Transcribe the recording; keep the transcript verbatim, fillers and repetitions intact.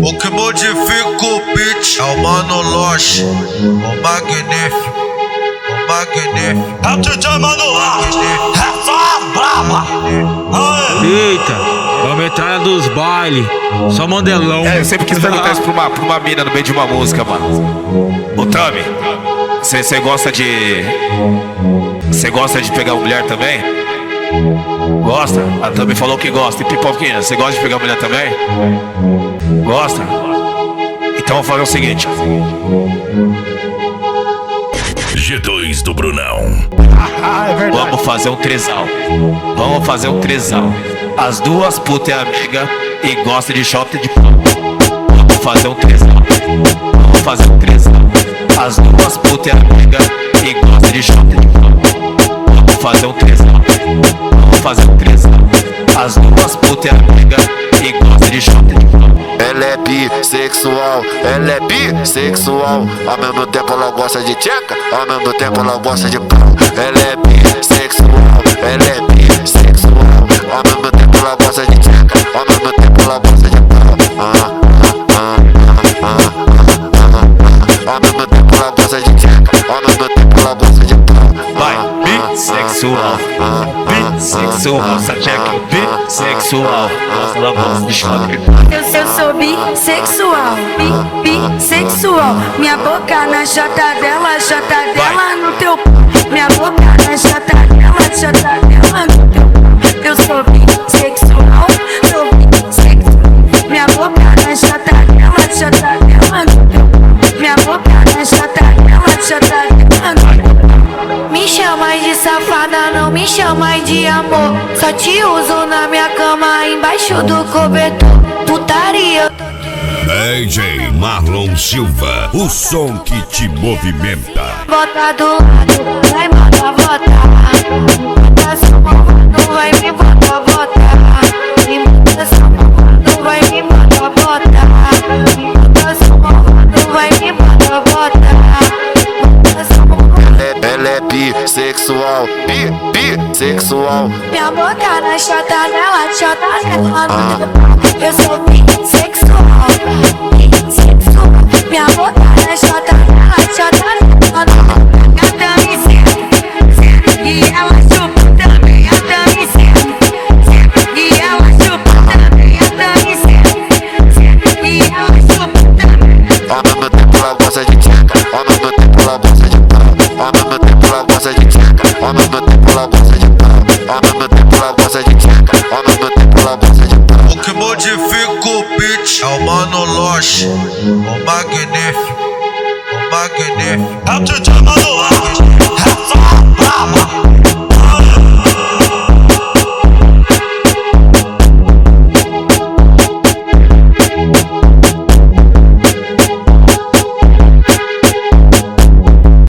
O que modifica o beat é o Mano Loche, o magnífico, o magnífico. É o D J Mano Loche, é só brava. Eita, é a metralha dos bailes, só mandelão. É, eu sempre quis perguntar isso pra uma, pra uma mina no meio de uma música, mano. Ô Tami, você gosta de... Você gosta de pegar mulher também? Gosta? A Tami falou que gosta. E Pipoquinha, você gosta de pegar mulher também? Gosta? Então vamos fazer o seguinte. G dois do Brunão. Ah, é verdade. Vamos fazer um tresal. Vamos fazer um tresal. As duas putas é amiga e gosta de shot de pau. Vamos fazer um tresal. Vamos fazer um tresal. As duas putas é amiga e gosta de shot de pau. Vamos fazer um tresal. Vamos fazer um tresal. As duas putas é amiga e gosta de shot de pau. Ela é bissexual, ela é bissexual. Ao mesmo tempo ela gosta de tcheca, ao mesmo tempo ela gosta de pau. Ela é bissexual, ela é bissexual. Ao mesmo tempo ela gosta de tcheca, ao mesmo tempo ela gosta de pau. Ah, ah, ah, ah, ah, ah, ah. Ao mesmo tempo ela gosta de tcheca, ao mesmo tempo ela gosta de pau. Vai, bissexual, bissexual, essa tcheca é bissexual. Ela gosta de shot de pau. Eu, eu sou bissexual, bi, bissexual. Minha boca na chata dela, chata dela no teu p. Minha boca na chata dela, chata dela no teu p. Eu sou bissexual, sou bissexual. Minha boca na chata dela, chata dela no teu p. Minha boca na chata dela, chata dela no teu p. Me chama de safada, não me chama de amor. Só te uso na minha cama, embaixo do cobertor. Putaria. D J Marlon Silva, o som que te movimenta. Bota do lado, vai bota, bota. Bota essa mão, não vai me bota, bota. Me bota essa mão, não vai me bota, bota. Me bota essa mão, não vai me bota, bota. Bota essa mão. Ela é bissexual, bi, bissexual. Minha boca na chata dela, chata dela no teu pau. Eu sou bissexual, bissexual. Minha boca na chata dela, chata dela no teu pau. A Tami senta, e ela chupa também. A Tami senta, e ela chupa também. A Tami senta, e ela chupa também. Ao mesmo tempo ela gosta de tcheca, ao mesmo tempo ela gosta de pau. Ao mesmo tempo ela gosta de tcheca, ao mesmo tempo ela gosta de pau. Ao mesmo tempo ela gosta de tcheca, ao mesmo tempo ela gosta de pau. O que modifica o beat é o Mano Loche, o magnífico, o magnífico. É o D J